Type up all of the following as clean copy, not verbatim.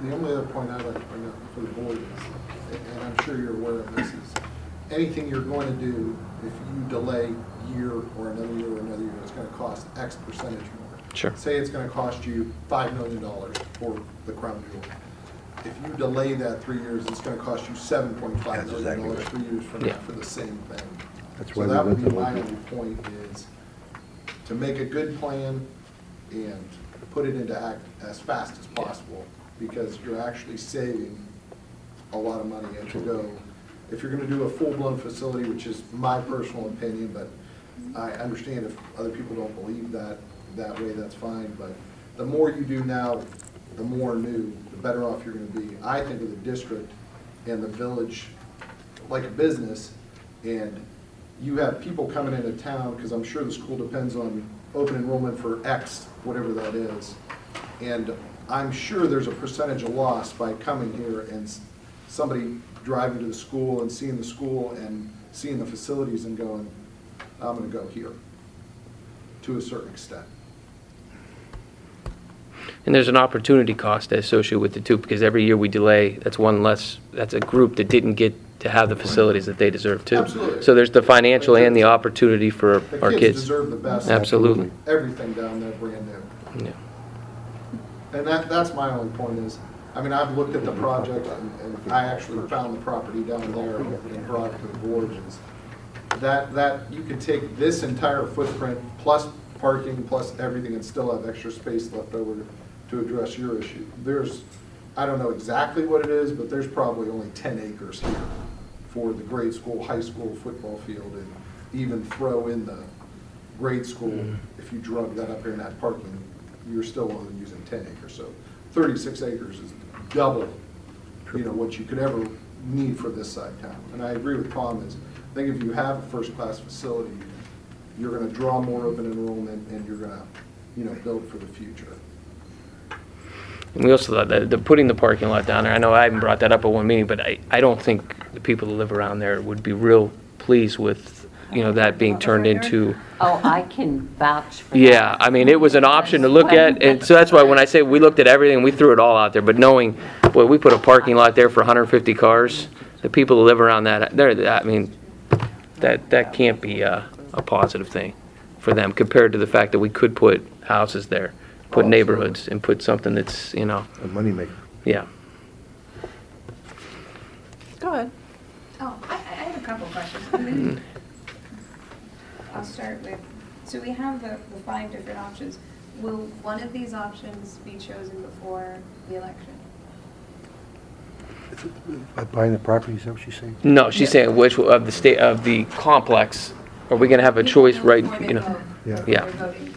the only other point I'd like to bring up for the board is, and I'm sure you're aware of this, is anything you're going to do, if you delay year or another year or another year, it's going to cost X percentage more. Sure. Say it's going to cost you $5 million for the crown jewel. If you delay that 3 years, it's going to cost you $7.5 million 3 years from now for the same thing. That's So why that we would went be to my local. only point is to make a good plan and put it into act as fast as possible, because you're actually saving a lot of money. And to go, if you're gonna do a full-blown facility, which is my personal opinion, but I understand if other people don't believe that way, that's fine. But the more you do now, the more new, the better off you're gonna be. I think of the district and the village like a business, and you have people coming into town, because I'm sure the school depends on open enrollment for X, whatever that is. And I'm sure there's a percentage of loss by coming here and somebody driving to the school and seeing the school and seeing the facilities and going, I'm gonna go here, to a certain extent. And there's an opportunity cost associated with it too, because every year we delay, that's one less, that's a group that didn't get to have the facilities that they deserve too. Absolutely. So there's the financial and the opportunity for The our kids kids. deserve the best. Absolutely. Everything down there brand new. Yeah. And that's my only point is, I mean, I've looked at the project, and I actually found the property down there and brought it to the board. Is that you could take this entire footprint, plus parking, plus everything, and still have extra space left over to address your issue. I don't know exactly what it is, but there's probably only 10 acres here for the grade school, high school football field, and even throw in the grade school, if you drug that up here in that parking, you're still only using 10 acres. So 36 acres is double, what you could ever need for this side town. And I agree with Tom, I think if you have a first-class facility, you're gonna draw more open enrollment, and you're gonna, build for the future. And we also thought that putting the parking lot down there, I know I haven't brought that up at one meeting, but I don't think the people that live around there would be real pleased with, that being turned into. Oh, I can vouch for that. Yeah, I mean, it was an option to look at, and so that's why when I say we looked at everything, we threw it all out there, but knowing, boy, we put a parking lot there for 150 cars, the people who live around that, that can't be a positive thing for them, compared to the fact that we could put houses there, put neighborhoods, and put something that's, A moneymaker. yeah. Go ahead. Oh, I have a couple questions. I'll start with, so we have the 5 different options. Will one of these options be chosen before the election? Buying the property, is that what she's saying? No, she's saying which of the complex, are we gonna have a choice right, Before they vote, Yeah. before Yeah. they're voting.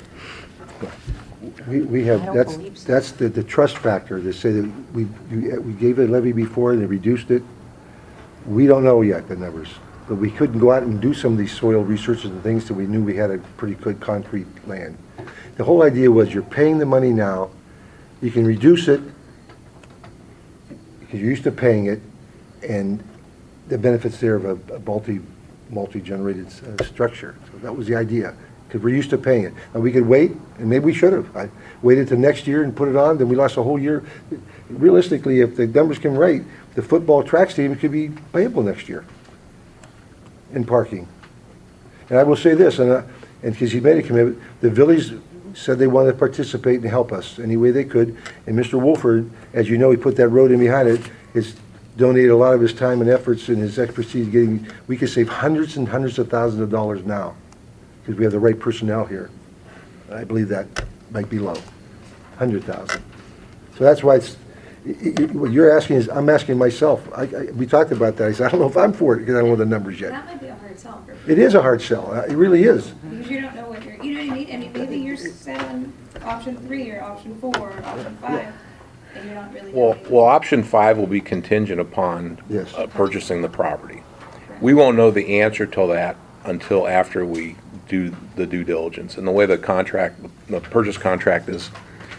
We have, I don't that's believe so. that's the trust factor, to say that we gave a levy before and they reduced it. We don't know yet the numbers, but we couldn't go out and do some of these soil researches and things till we knew we had a pretty good concrete land. The whole idea was you're paying the money now, you can reduce it because you're used to paying it, and the benefits there of a multi-generated structure. So that was the idea, because we're used to paying it. And we could wait, and maybe we should have. I waited till next year and put it on, then we lost a whole year. Realistically, if the numbers come right, the football track stadium could be payable next year in parking. And I will say this, and because he made a commitment, the village said they wanted to participate and help us any way they could. And Mr. Wolford, as you know, he put that road in behind it, has donated a lot of his time and efforts and his expertise we could save hundreds and hundreds of thousands of dollars now because we have the right personnel here. I believe that might be low, 100,000. So that's why what you're asking is, I'm asking myself. We talked about that. I said, I don't know if I'm for it because I don't know the numbers yet. That might be a hard sell for people. It is a hard sell. It really is. Because you don't know what you know what I mean? I mean, maybe you're set on option 3 or option 4 or option 5, and you're not really Well, option 5 will be contingent upon Yes. purchasing the property. We won't know the answer until after we do the due diligence. And the way the purchase contract is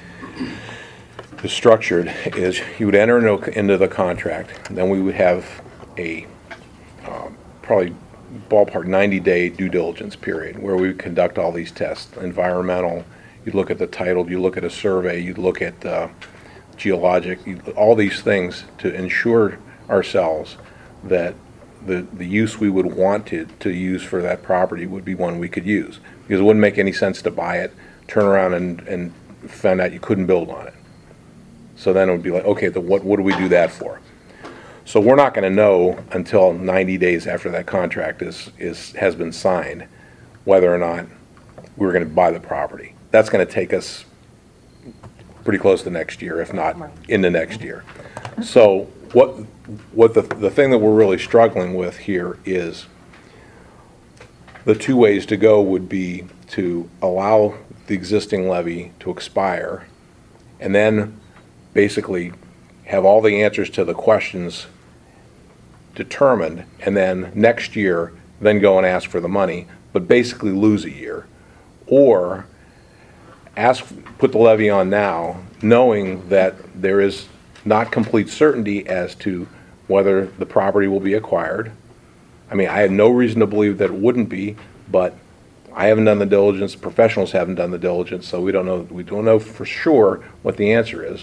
structured is you would enter into the contract, then we would have a probably ballpark 90-day due diligence period where we would conduct all these tests, environmental, you'd look at the title, you look at a survey, you'd look at geologic, all these things to ensure ourselves that the use we would want to use for that property would be one we could use. Because it wouldn't make any sense to buy it, turn around and find out you couldn't build on it. So then it would be like, okay, what do we do that for? So we're not gonna know until 90 days after that contract has been signed, whether or not we're gonna buy the property. That's gonna take us pretty close to next year, if not into next year. So what the thing that we're really struggling with here is the two ways to go would be to allow the existing levy to expire and then basically have all the answers to the questions determined, and then next year then go and ask for the money, but basically lose a year. Or put the levy on now, knowing that there is not complete certainty as to whether the property will be acquired. I mean, I have no reason to believe that it wouldn't be, but I haven't done the diligence, professionals haven't done the diligence, so we don't know for sure what the answer is.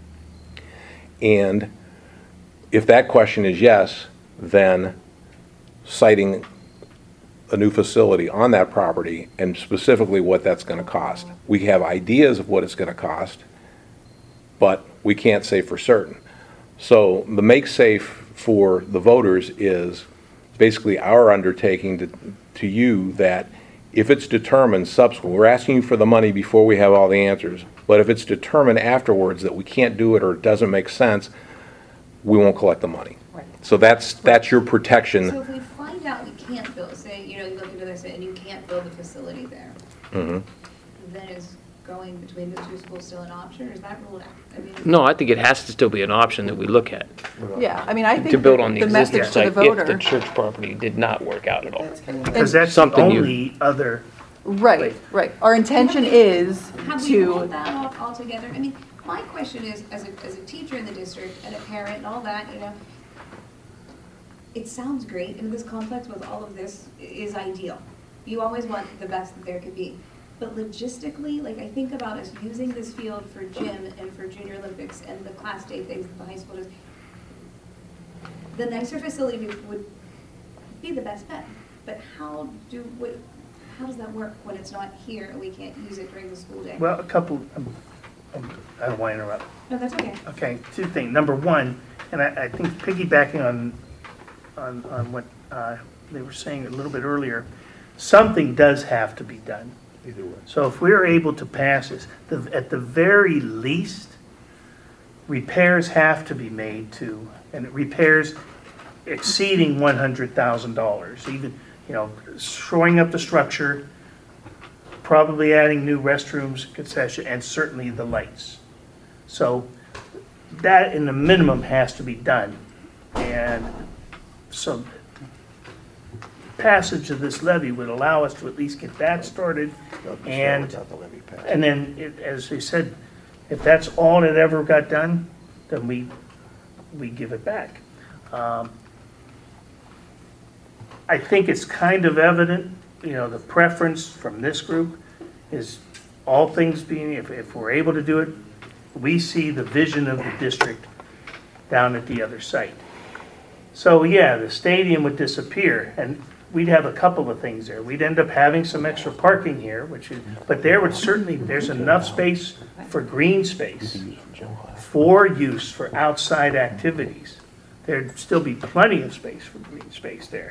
And if that question is yes, then citing a new facility on that property and specifically what that's going to cost. We have ideas of what it's going to cost, but we can't say for certain. So the make safe for the voters is basically our undertaking to you that if it's determined subsequent, we're asking you for the money before we have all the answers, but if it's determined afterwards that we can't do it or it doesn't make sense, we won't collect the money. Right. So that's your protection. So if we find out we can't build, say, you look into this and you can't build a facility there, Mhm. then is going between the two schools still an option, or is that ruled out? I mean, No, I think it has to still be an option that we look at, Yeah, I mean, I think to build on the the existing message to the site if the voter. church property did not work out at all. Because that's the Something you- only other, Right, right. Our intention is have we ruled to, that off altogether? I mean, my question is, as a teacher in the district and a parent and all that, it sounds great, and this complex with all of this is ideal. You always want the best that there could be. But logistically, like, I think about us using this field for gym and for Junior Olympics and the class day things that the high school does. The nicer facility would be the best bet, but how does that work when it's not here and we can't use it during the school day? well, a couple, I don't want to interrupt. No, that's okay. Okay, two things. Number one, and I think piggybacking on what they were saying a little bit earlier, something does have to be done. Either way. So if we're able to pass this, at the very least, repairs have to be made to, and repairs exceeding $100,000, even, shoring up the structure, probably adding new restrooms, concession, and certainly the lights. So that in the minimum has to be done. And so passage of this levy would allow us to at least get that started. And then, as they said, if that's all that ever got done, then we give it back. I think it's kind of evident, the preference from this group is all things being, if we're able to do it, we see the vision of the district down at the other site. So yeah, the stadium would disappear, and we'd have a couple of things there. We'd end up having some extra parking here, but there's enough space for green space, for use for outside activities. There'd still be plenty of space for green space there.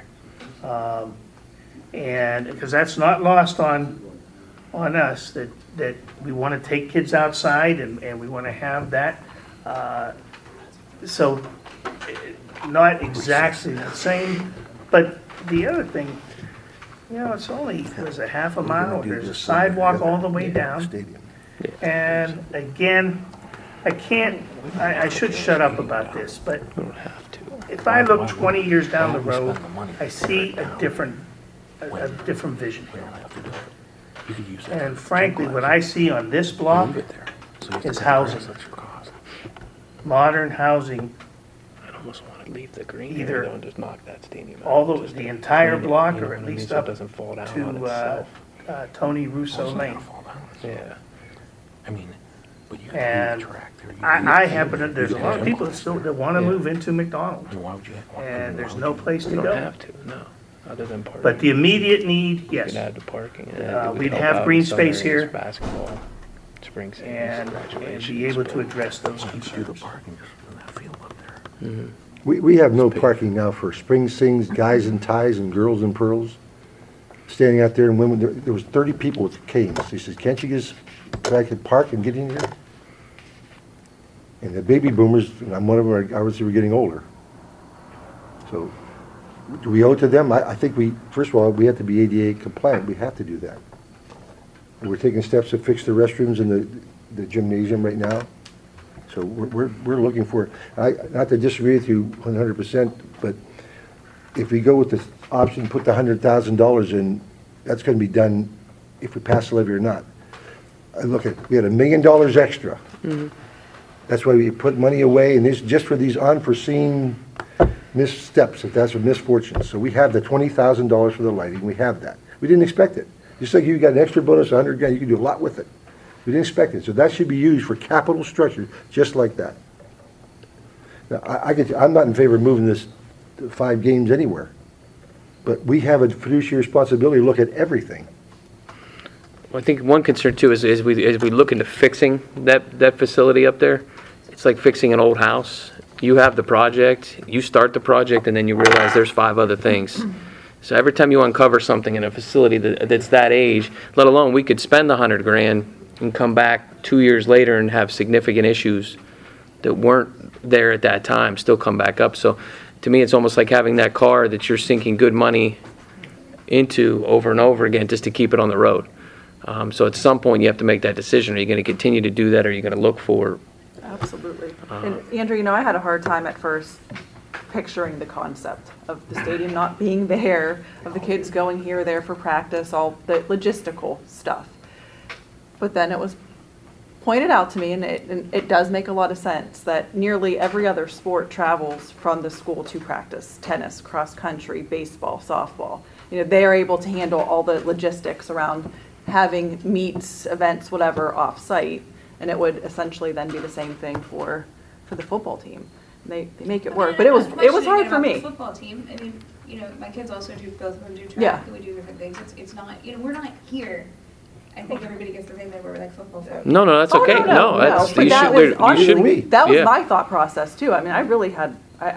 And, because that's not lost on us, that we want to take kids outside and we want to have that. So, not exactly the same, but the other thing, it's only, there's a half a mile, there's a sidewalk all the way down. Stadium. And again, I should shut up about this, but if I look 20 years down the road, I see a different vision here. And frankly, what I see on this block is housing. Modern housing, Leave the green Either area and just knock that stadium out. all Just the entire clean it, block, you know or what at I mean, least so it up doesn't fall down on itself. to Tony Russo Lane. Yeah. I mean, And I happen to, there's a lot of people that still, that want to move into McDonald, and there's no place to You don't go. have to, no, other than parking. But the immediate need, You yes. could add the parking. We'd have green space here. Basketball, spring season, And graduation. be able to address those concerns. We have no parking now for spring sings, guys in ties and girls in pearls, standing out there, and women, there was 30 people with canes. He says, can't you just, I could park and get in here? And the baby boomers, and I'm one of them, obviously we're getting older. So, do we owe it to them? I think we, first of all, we have to be ADA compliant, we have to do that. And we're taking steps to fix the restrooms in the gymnasium right now. So we're looking for, not to disagree with you 100%, but if we go with the option, put the $100,000 in, that's gonna be done if we pass the levy or not. Look at, we had $1 million extra. That's why we put money away, and this, just for these unforeseen missteps, if that's a misfortune. So we have the $20,000 for the lighting, we have that. We didn't expect it. Just like you got an extra bonus, 100 grand, you can do a lot with it. We didn't expect it, so that should be used for capital structure, just like that. Now, I'm not in favor of moving this to 5 games anywhere, but we have a fiduciary responsibility to look at everything. Well, I think one concern too is as we look into fixing that facility up there, it's like fixing an old house. You have the project, you start the project, and then you realize there's 5 other things. So every time you uncover something in a facility that's that age, let alone we could spend the 100 grand and come back 2 years later and have significant issues that weren't there at that time, still come back up. So to me, it's almost like having that car that you're sinking good money into over and over again just to keep it on the road. So at some point, you have to make that decision. Are you going to continue to do that, or are you going to look for... Absolutely. And Andrew, you know, I had a hard time at first picturing the concept of the stadium not being there, of the kids going here or there for practice, all the logistical stuff. But then it was pointed out to me, and it does make a lot of sense, that nearly every other sport travels from the school to practice. Tennis, cross country, baseball, softball. You know, they are able to handle all the logistics around having meets, events, whatever, off-site. And it would essentially then be the same thing for the football team. They make it work, but it was hard for me. The football team, I mean, you know, my kids also do, both of them do track, Yeah. and we do different things. It's not, you know, we're not here. I think everybody gets the thing that we're like football fans. No, that's Oh, okay. no, That's, but you that should, was you honestly, should, that was yeah. my thought process too. I mean, I really had,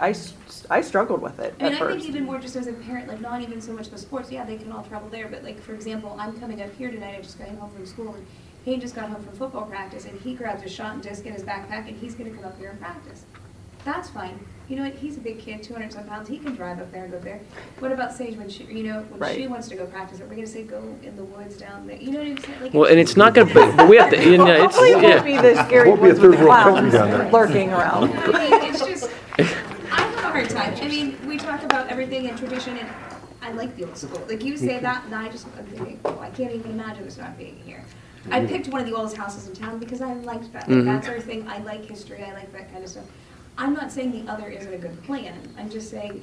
I struggled with it I mean, at I think first. even more just as a parent, like not even so much the sports, yeah, they can all travel there, but like, for example, I'm coming up here tonight, I just got home from school, and he just got home from football practice, and he grabs a shot and disc in his backpack, and he's gonna come up here and practice. That's fine. You know what, he's a big kid, 200-some pounds, he can drive up there and go there. What about Sage when she, you know, when Right. she wants to go practice, are we gonna say go in the woods down there? You know what I'm saying? Like, Well, and it's not going to, but we have to, you know, it's, Hopefully it won't be yeah. the scary Won't be a ones with the third world country clowns down there. lurking around. I mean, it's just, I have a hard time. I mean, we talk about everything in tradition, and I like the old school. Like, you say that, and I'm thinking, oh, I can't even imagine this not being here. I picked one of the oldest houses in town because I liked that. Like, that's our thing. I like history. I like that kind of stuff. I'm not saying the other isn't a good plan. I'm just saying,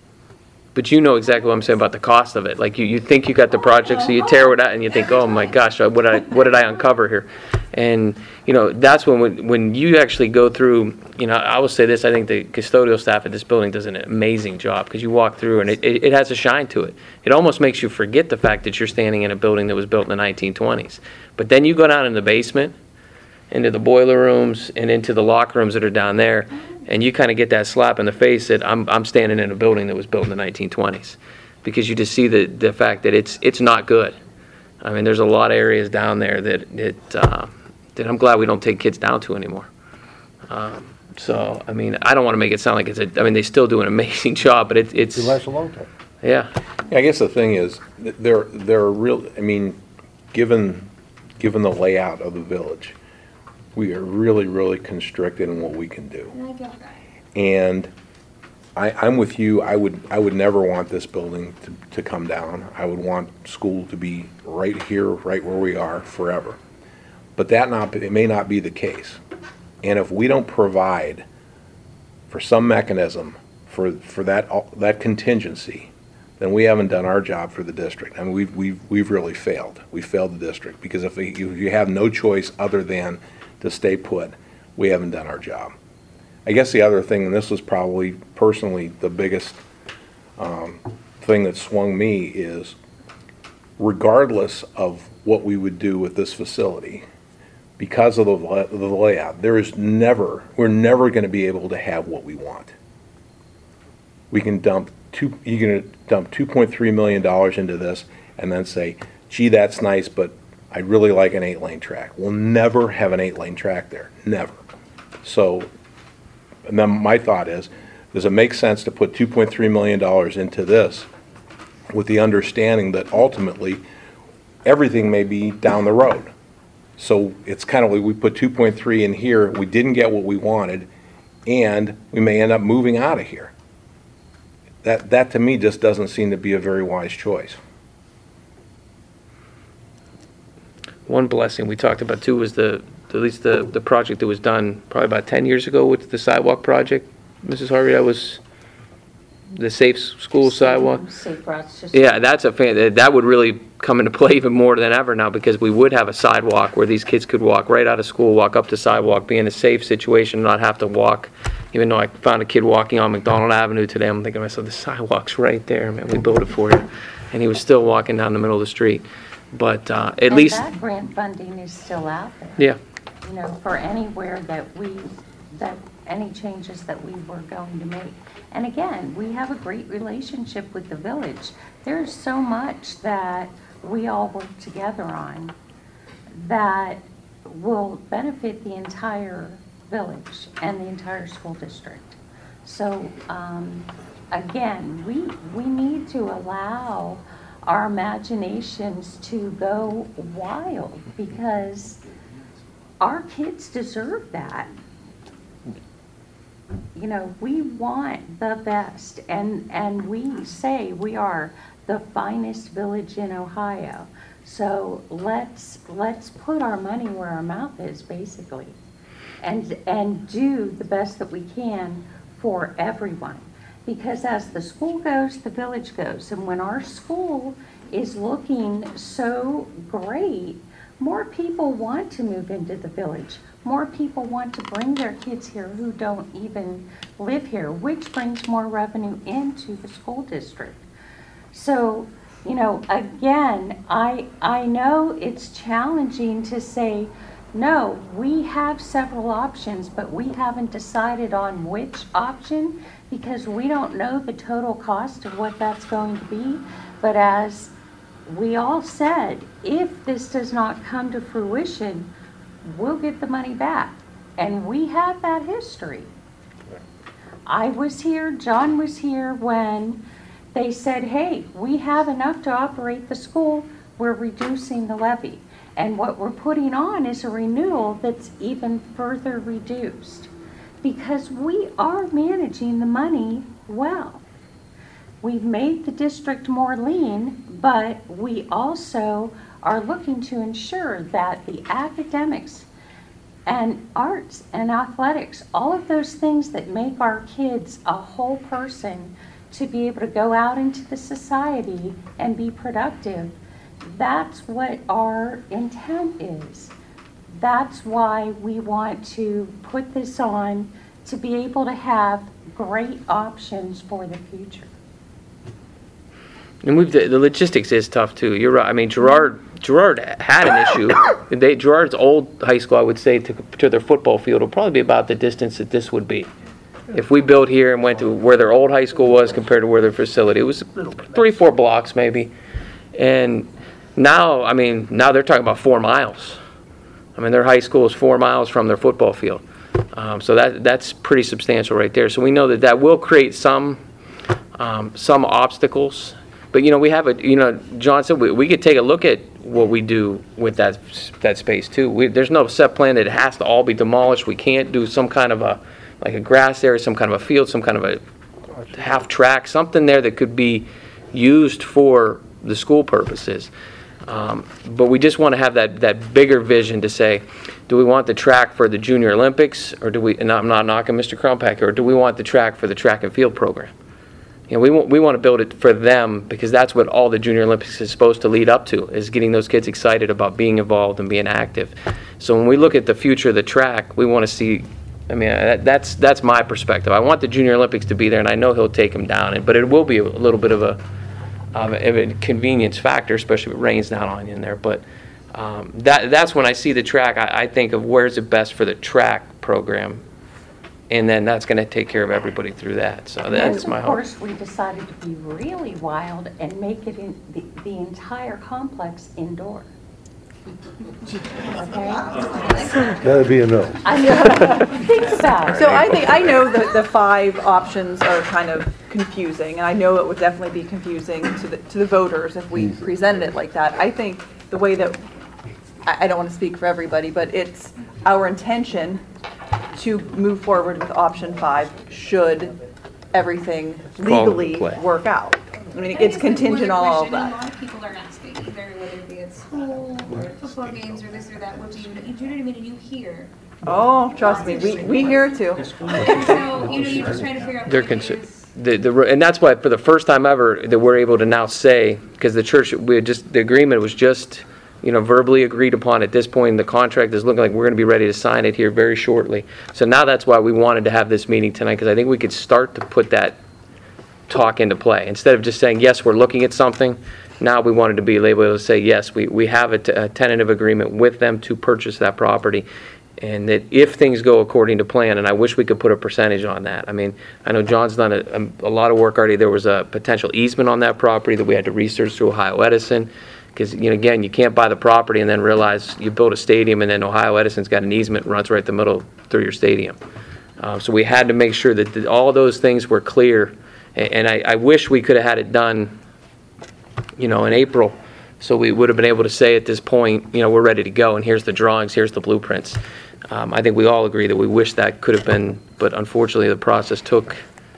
But you know exactly what I'm saying about the cost of it. Like you think you got the project, so you tear it out and you think, oh my gosh, what did I uncover here? And you know, that's when you actually go through, you know, I will say this, I think the custodial staff at this building does an amazing job, because you walk through and it has a shine to it. It almost makes you forget the fact that you're standing in a building that was built in the 1920s. But then you go down in the basement, into the boiler rooms and into the locker rooms that are down there, and you kind of get that slap in the face that I'm standing in a building that was built in the 1920s, because you just see the fact that it's not good. I mean, there's a lot of areas down there that I'm glad we don't take kids down to anymore. So I mean, I don't want to make it sound like I mean, they still do an amazing job, but it's It lasts a long time. yeah. I guess the thing is, there are real, I mean, given the layout of the village, we are really, really constricted in what we can do. and I get that. And I'm with you, I would never want this building to come down. I would want school to be right here, right where we are forever. But it may not be the case. And if we don't provide for some mechanism for that contingency, then we haven't done our job for the district. I mean, we've really failed. We failed the district, because if you have no choice other than to stay put, we haven't done our job. I guess the other thing, and this was probably personally the biggest thing that swung me, is regardless of what we would do with this facility, because of the layout, we're never going to be able to have what we want. You can dump $2.3 million into this and then say, gee, that's nice, but I'd really like an 8-lane track. We'll never have an 8-lane track there, never. So, and then my thought is, does it make sense to put $2.3 million into this with the understanding that ultimately everything may be down the road? So it's kind of like we put 2.3 in here, we didn't get what we wanted, and we may end up moving out of here. That to me just doesn't seem to be a very wise choice. One blessing we talked about too was at least the project that was done probably about 10 years ago with the sidewalk project. Mrs. Harvey, that was the Safe School sidewalk. Safe routes to Yeah, that's that would really come into play even more than ever now, because we would have a sidewalk where these kids could walk right out of school, walk up to sidewalk, be in a safe situation, not have to walk. Even though I found a kid walking on McDonald Avenue today, I'm thinking to myself, the sidewalk's right there, man, we built it for you. And he was still walking down the middle of the street. But at And least, that grant funding is still out there. yeah. You know, for anywhere that any changes that we were going to make. And again, we have a great relationship with the village. There's so much that we all work together on that will benefit the entire village and the entire school district. So, again, we need to allow our imaginations to go wild, because our kids deserve that. You know, we want the best, and we say we are the finest village in Ohio. So let's put our money where our mouth is, basically, and do the best that we can for everyone. Because as the school goes, the village goes. And when our school is looking so great, more people want to move into the village. More people want to bring their kids here who don't even live here, which brings more revenue into the school district. So, you know, again, I know it's challenging to say, no, we have several options, but we haven't decided on which option, because we don't know the total cost of what that's going to be. But as we all said, if this does not come to fruition, we'll get the money back. And we have that history. I was here, John was here when they said, hey, we have enough to operate the school, we're reducing the levy. And what we're putting on is a renewal that's even further reduced, because we are managing the money well. We've made the district more lean, but we also are looking to ensure that the academics and arts and athletics, all of those things that make our kids a whole person to be able to go out into the society and be productive, that's what our intent is. That's why we want to put this on, to be able to have great options for the future. And the logistics is tough too. You're right. I mean, Girard had an issue. Girard's old high school, I would say, to their football field will probably be about the distance that this would be. If we built here and went to where their old high school was compared to where their facility, it was 3-4 blocks maybe. And now, I mean, now they're talking about 4 miles. I mean, their high school is 4 miles from their football field. So that's pretty substantial right there. So we know that will create some obstacles. But, you know, we have John said we could take a look at what we do with that space too. There's no set plan that it has to all be demolished. We can't do some kind of like a grass area, some kind of a field, some kind of a half track, something there that could be used for the school purposes. But we just want to have that bigger vision to say, do we want the track for the Junior Olympics, or do we, and I'm not knocking Mr. Crumpacker, or do we want the track for the track and field program? You know, we want to build it for them, because that's what all the Junior Olympics is supposed to lead up to, is getting those kids excited about being involved and being active. So when we look at the future of the track, we want to see, I mean, that's my perspective. I want the Junior Olympics to be there, and I know he'll take them down, but it will be a little bit of a convenience factor, especially if it rains down on you in there. But that's when I see the track, I think of where's it best for the track program, and then that's going to take care of everybody through that. So that's my Of hope. course, we decided to be really wild and make it in the entire complex indoor. Okay? That'd be a no. I know, think about it. So I know that the 5 options are kind of confusing, and I know it would definitely be confusing to the voters if we presented it like that. I think the way that, I don't want to speak for everybody, but it's our intention to move forward with option 5 should everything legally play. work out. I mean, it's contingent on all of A that. lot of people are asking, either whether it be at school or football games or this or that, what do you know what I mean? And you hear. Oh, trust me, we hear it too. And so, you're just trying to figure out. They're what it concerned. is. And that's why for the first time ever that we're able to now say, because the church, the agreement was just, verbally agreed upon at this point. The contract is looking like we're going to be ready to sign it here very shortly. So now that's why we wanted to have this meeting tonight, because I think we could start to put that talk into play. Instead of just saying, yes, we're looking at something, now we wanted to be able to say, yes, we have a tentative agreement with them to purchase that property. And that if things go according to plan, and I wish we could put a percentage on that. I mean, I know John's done a lot of work already. There was a potential easement on that property that we had to research through Ohio Edison. Because, again, you can't buy the property and then realize you built a stadium and then Ohio Edison's got an easement and runs right the middle through your stadium. So we had to make sure that all those things were clear. And I wish we could have had it done, in April. So we would have been able to say at this point, we're ready to go, and here's the drawings, here's the blueprints. I think we all agree that we wish that could have been, but unfortunately the process took,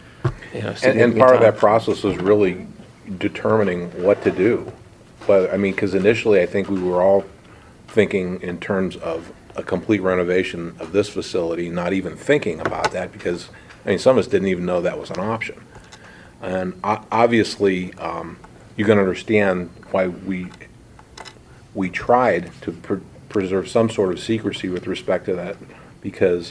And part of that process was really determining what to do. But, because initially I think we were all thinking in terms of a complete renovation of this facility, not even thinking about that, because, some of us didn't even know that was an option. And obviously, you can understand why we tried to preserve some sort of secrecy with respect to that, because,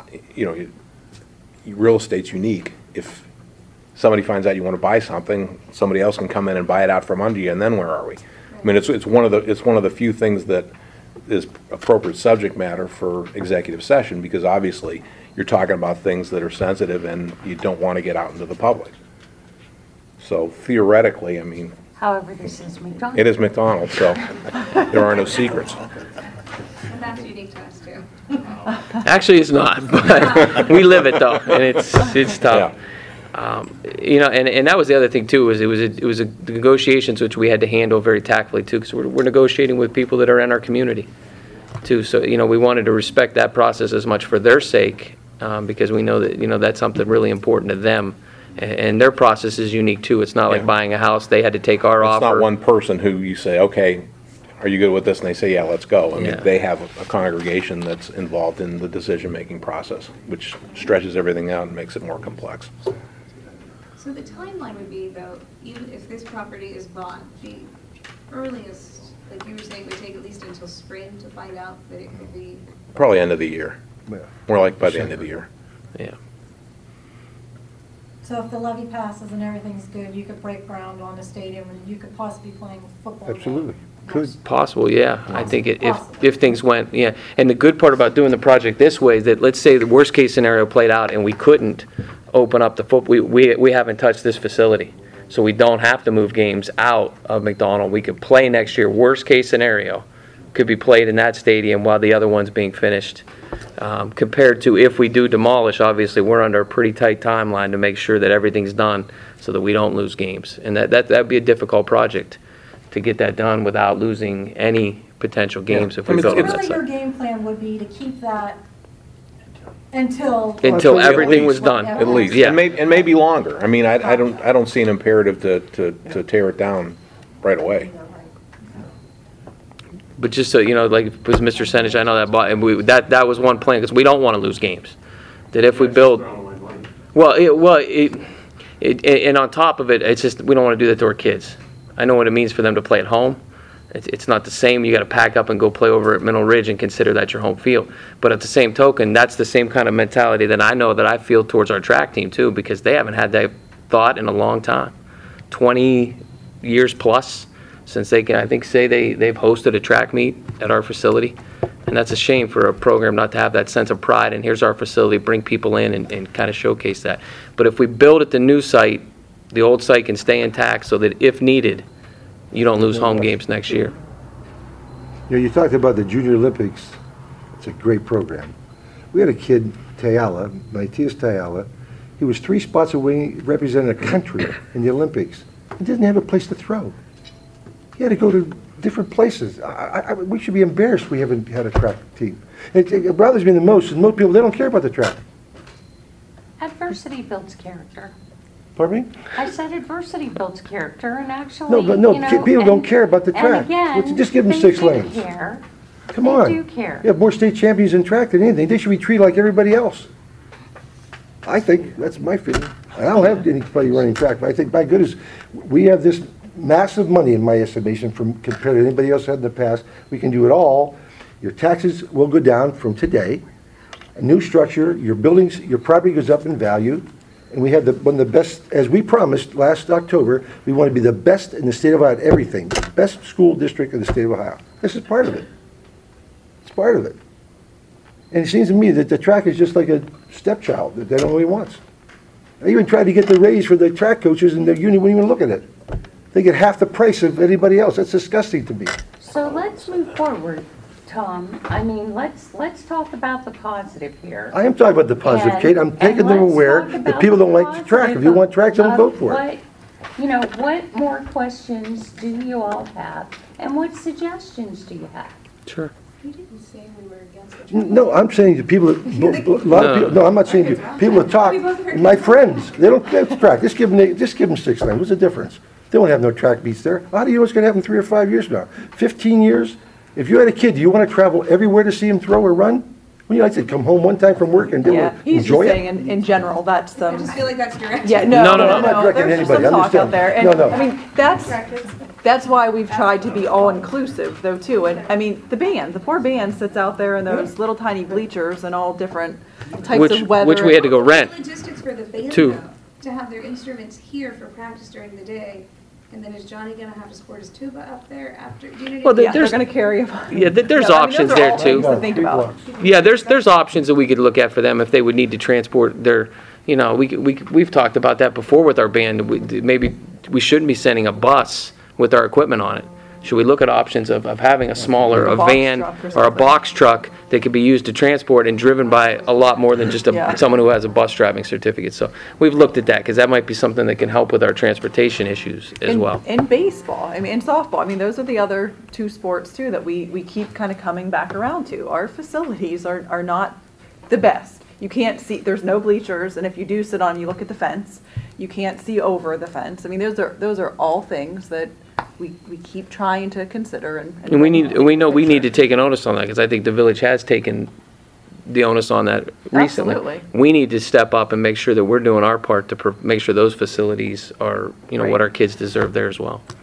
real estate's unique. If somebody finds out you want to buy something, somebody else can come in and buy it out from under you, and then where are we? It's one of the few things that is appropriate subject matter for executive session, because obviously you're talking about things that are sensitive and you don't want to get out into the public. So theoretically, However, this is McDonald's. it is McDonald's, so there are no secrets. And that's unique to us too. Actually, it's not, but we live it though, and it's tough. And that was the other thing too. It was a negotiations which we had to handle very tactfully too, because we're negotiating with people that are in our community too. So we wanted to respect that process as much for their sake, because we know that that's something really important to them. And their process is unique too. It's not like buying a house. They had to take our offer. It's not one person who you say, okay, are you good with this? And they say, yeah, let's go. Yeah. They have a congregation that's involved in the decision-making process, which stretches everything out and makes it more complex. So the timeline would be, though, even if this property is bought, the earliest, like you were saying, would take at least until spring to find out that it could be. Probably end of the year. Yeah. More like by the end of the year. Yeah. So if the levy passes and everything's good, you could break ground on the stadium and you could possibly be playing football. Absolutely. Next- Could. Possible, yeah. I think Possible. if things went, yeah. And the good part about doing the project this way is that, let's say the worst case scenario played out and we couldn't open up the we haven't touched this facility. So we don't have to move games out of McDonald. We could play next year. Worst case scenario could be played in that stadium while the other one's being finished. Compared to if we do demolish, obviously we're under a pretty tight timeline to make sure that everything's done so that we don't lose games. And that'd be a difficult project to get that done without losing any potential games if we build on that Really, your site. game plan would be to keep that until. Until At everything was least. done. Yeah. At least. Yeah. And maybe longer. I don't see an imperative to tear it down right away. But just so you know, like with Mr. Senich, I know that that was one plan, because we don't want to lose games. That if we build, and on top of it, it's just we don't want to do that to our kids. I know what it means for them to play at home, It's not the same, you gotta pack up and go play over at Mineral Ridge and consider that your home field. But at the same token, that's the same kind of mentality that I know that I feel towards our track team too, because they haven't had that thought in a long time. 20 years plus since they can, I think, say they've hosted a track meet at our facility. And that's a shame for a program not to have that sense of pride, and here's our facility, bring people in and kind of showcase that. But if we build at the new site, the old site can stay intact so that if needed, you don't lose home games next year. You know, you talked about the Junior Olympics. It's a great program. We had a kid, Tayala, Matthias Tayala. He was 3 spots away representing a country in the Olympics. He didn't have a place to throw. He had to go to different places. We should be embarrassed we haven't had a track team. It bothers me the most is most people, they don't care about the track. Adversity builds character. Pardon me? I said adversity builds character, and actually, No, but no, you know, people don't and- care about the track. And again, Just give them they 6 do lanes. care. Come on. They do care. You have more state champions in track than anything. They should be treated like everybody else. I think, that's my feeling. I don't have anybody running track, but I think, my goodness, we have this massive money, in my estimation, from compared to anybody else had in the past. We can do it all. Your taxes will go down from today. A new structure, your buildings, your property goes up in value. And we have one of the best, as we promised last October, we want to be the best in the state of Ohio at everything. Best school district in the state of Ohio. This is part of it. It's part of it. And it seems to me that the track is just like a stepchild that they don't really want. I even tried to get the raise for the track coaches, and the union wouldn't even look at it. They get half the price of anybody else. That's disgusting to me. So let's move forward, Tom. I mean, let's talk about the positive here. I am talking about the positive, And- Kate. I'm making them and let's aware talk that about people don't the like the track. If positive you want track, don't of vote for it. what- You know, what more questions do you all have, and what suggestions do you have? Sure. You didn't say we were against the track. No, I'm saying to people, that- a lot of people, no, I'm not saying to people that talk, my friends, they don't have track, just give them 6 lanes, what's the difference? They won't have no track meets there. How do you know what's gonna happen 3 or 5 years from now? 15 years? If you had a kid, do you wanna travel everywhere to see him throw or run? When you like to come home one time from work and Yeah, he's just enjoy saying it? in general, that's, I just feel like that's direct. yeah, No, no, no, no, no. I'm not directing there's just anybody, some I'm talk just out there. saying- And, no, no. I mean, that's why we've tried to be all-inclusive, though, too. And, I mean, the poor band sits out there in those little tiny bleachers and all different types of weather. Which we had to go rent. Logistics for the band, Two. though, to have their instruments here for practice during the day, and then is Johnny gonna have to sport his tuba up there after? Do you know Well, what I mean? Yeah, they're there's- gonna carry. Yeah, there's Yeah, I mean, options those are there all too. things to think about. Yeah, there's options that we could look at for them if they would need to transport their, you know, we've talked about that before with our band. Maybe we shouldn't be sending a bus with our equipment on it. Should we look at options of having a smaller, Like a a box van truck or or a something. box truck that could be used to transport and driven by a lot more than just Yeah. someone who has a bus driving certificate? So we've looked at that because that might be something that can help with our transportation issues as well. And baseball, I mean, and softball, I mean, those are the other 2 sports too that we keep kind of coming back around to. Our facilities are not the best. You can't see, there's no bleachers, and if you do sit on, you look at the fence, you can't see over the fence. I mean, those are all things that we keep trying to consider and. And we know we need to take an onus on that, because I think the village has taken the onus on that recently. Absolutely. We need to step up and make sure that we're doing our part to make sure those facilities are, you know, what Right. our kids deserve there as well.